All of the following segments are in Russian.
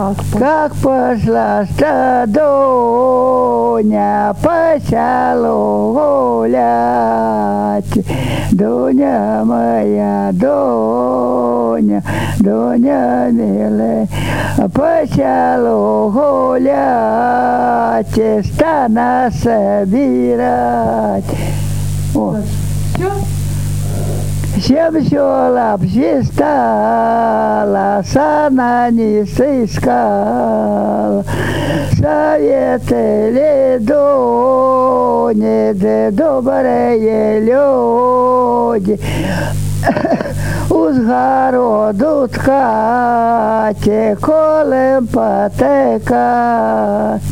Как пошла Дуня по селу гулять, Дуня моя, Дуня, Дуня милая, по селу гулять, стана собирать. О. Всем села обжистала, сана не сыскала, советы Дуни, да добрые люди, узгороду ткати, колем потекать.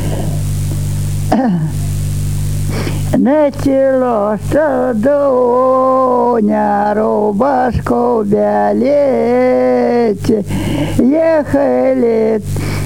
Начало, что Дуня рубашку белеть, ехали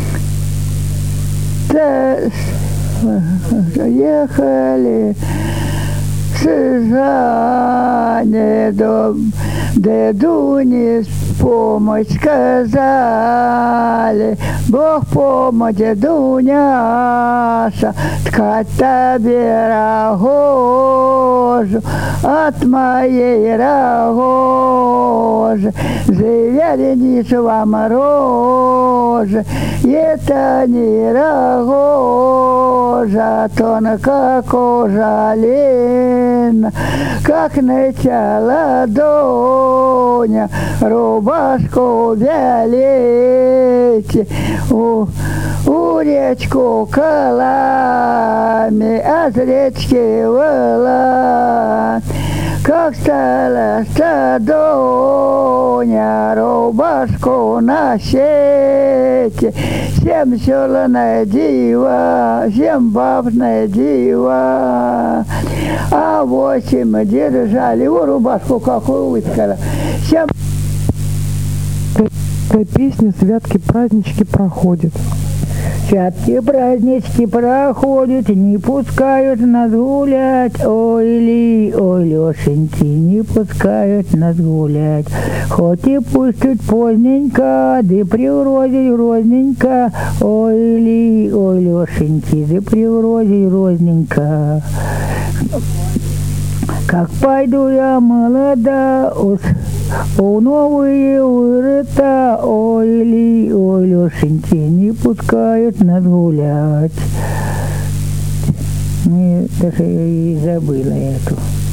сызране до Дуни помощь сказали, Бог помощь, Дуняша, ткать тебе рогожу от моей рогожи, завернись вам рожи, это не рогожа, тонко кожа лена, как начала Дуня рубашку белеть, у речку колами, а с речки выла, как стала Дуня рубашку на сети, всем села найдила, всем баб найдила, а 8 держали его рубашку, какую выткала. Всем... Песня «Святки, празднички проходят». Святки, празднички проходят, не пускают нас гулять. Ой, Ли, ой, Лешеньки, не пускают нас гулять. Хоть и пустят поздненько, да приурозить розненько. Ой, Ли, ой, Лешеньки, да приурозить розненько. Как пойду я молода, у новые вырыта, ой, Ли, ой, Лешеньки, не пускают нас гулять. Даже и забыла эту.